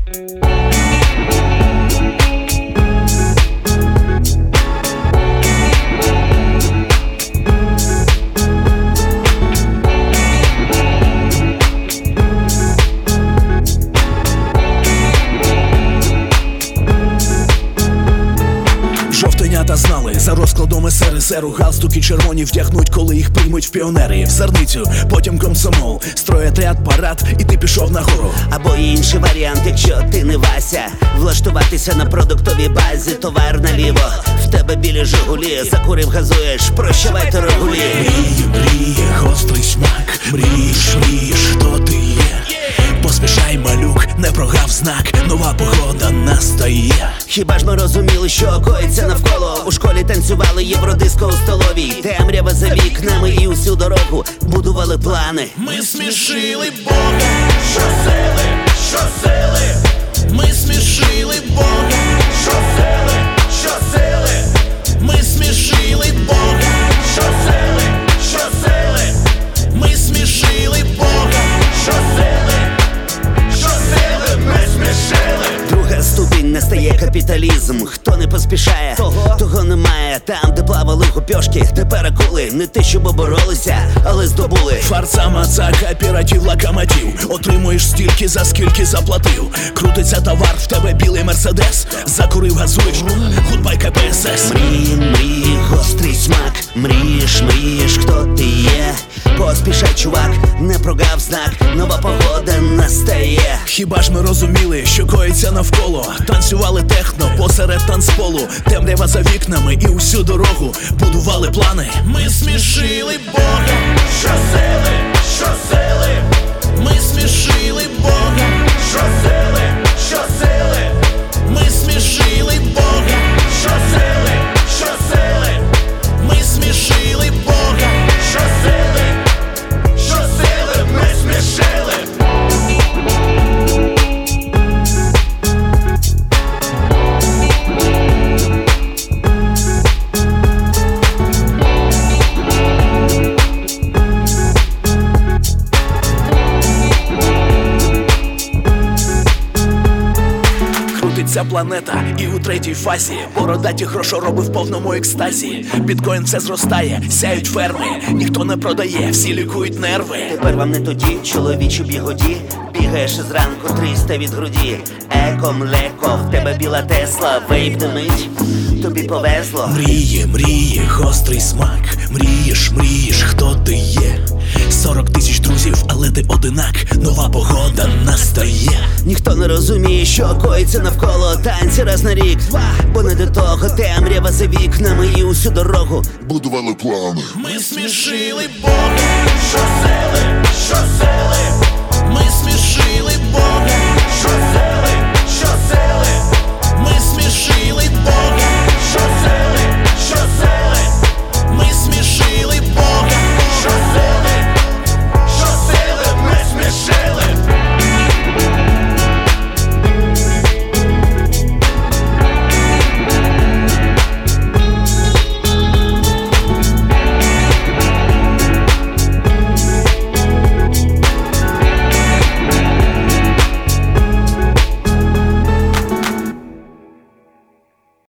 Жовтенята знали за розкладом СРСРу. Галстуки червоні вдягнуть, коли їх приймуть в піонери. В Зерницю, потім комсомол, строїть ряд парад, і ти пішов нагору. Або інший варіант, якщо ти не Вася, влаштуватися на продуктовій базі, товар наліво, в тебе білі Жигулі, закурив, газуєш, прощавай торгулі. Мрії, мрії, гострий смак, мрієш, мрієш, хто ти є. Поспішай, малюк, не прогав знак, нова погода настає. Хіба ж ми розуміли, що коїться навколо? У школі танцювали євродиско у столовій, темрява за вікнами і усю дорогу будували плани. Ми смішили Бога, щосили, щосили. Ми смішили Бога, щосили, щосили. Ми смішили Бога, щосили, щосили. Ми смішили Бога, щосили, щосили. Ми смішили. Друга ступінь не стає капіталізм. Хто не поспішає, того немає. Там, де плавали гупьошки, тепер акули. Не те, щоб боролися, але здобули. Фарца, маца, кооператив, локомотив. Отримуєш стільки, за скільки заплатив. Крутиться товар, в тебе білий мерседес. Закурив, газуєш, гудбай КПСС. Мрії, мрії, гострий смак. Мрієш, мрієш, хто ти є. Поспішай, чувак, не прогав знак, нова погода настає. Хіба ж ми розуміли, що коїться навколо? Танцювали техно посеред танцполу, темрява за вікнами і усю дорогу будували плани. Ми смішили Бога, щосили, щосили. Ми смішили Бога, щосили, щосили. Ми смішили Бога, щосили, щосили. Ми смішили Бога, щосили, щосили. Ми смішили. Крутиться планета і у третій фазі бородаті грошороби в повному екстазі. Біткоін все зростає, сяють ферми, ніхто не продає, всі лікують нерви. Тепер вам не тоді, чоловічі бігоді. Бігаєш зранку 300 від груді. Еко, млеко, в тебе біла Тесла, вейп димить, тобі повезло. Мрії, мрії, гострий смак. Мрієш, мрієш, хто ти є. 40 тисяч друзів, але ти одинак. Нова погода настає. Ніхто не розуміє, що коїться навколо. Танці раз на рік, бо не до того. Темрява за вікнами і усю дорогу будували плани. Ми смішили Бога, що